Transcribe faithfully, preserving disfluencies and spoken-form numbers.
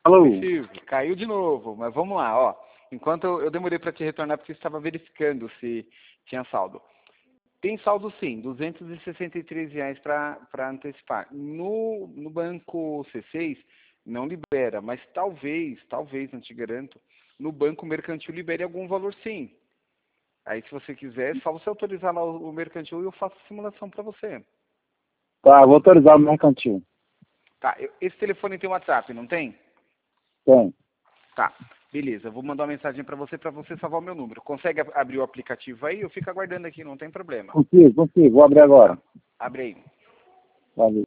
Alô? Oi, Silvio. Caiu de novo, mas vamos lá, ó. Enquanto eu, eu demorei para te retornar porque eu estava verificando se tinha saldo. Tem saldo sim, duzentos e sessenta e três reais para antecipar. No, no banco C seis não libera, mas talvez, talvez, não te garanto, no banco mercantil libere algum valor sim. Aí se você quiser, é só você autorizar lá o, o mercantil e eu faço a simulação para você. Tá, vou autorizar o mercantil. Tá, eu- esse telefone tem WhatsApp, não tem? Tem. Tá, beleza. Eu vou mandar uma mensagem para você para você salvar o meu número. Consegue ab- abrir o aplicativo aí? Eu fico aguardando aqui, não tem problema. Consigo, consigo. Vou abrir Tá, agora. abre aí. Valeu.